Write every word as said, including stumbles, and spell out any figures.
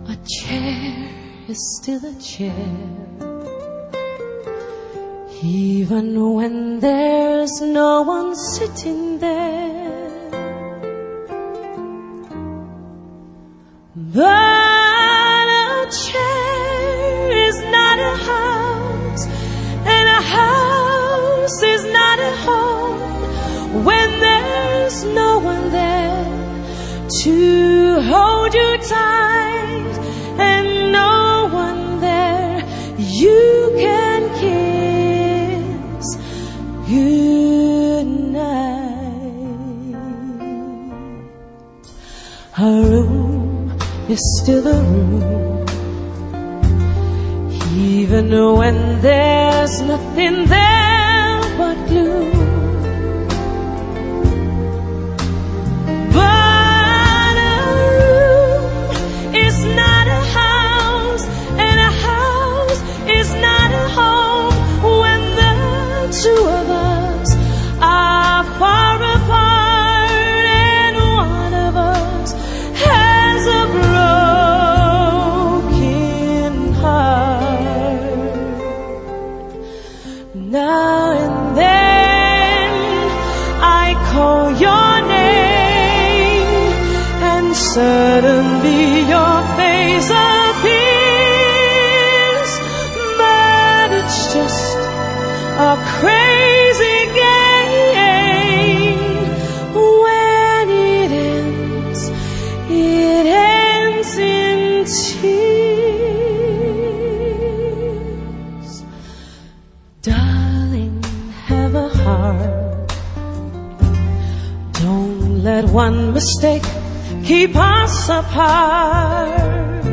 A chair is still a chair, even when there's no one sitting there. But a chair is not a house, and a house is not a home when there's no one there to hold you tight, and no one there you can kiss goodnight. A room is still a room, even when there's nothing there but gloom. Two of us are far apart, and one of us has a broken heart. Now and then I call your name, and suddenly your face appears, but it's just a crazy game. When it ends, it ends in tears. Darling, have a heart. Don't let one mistake keep us apart.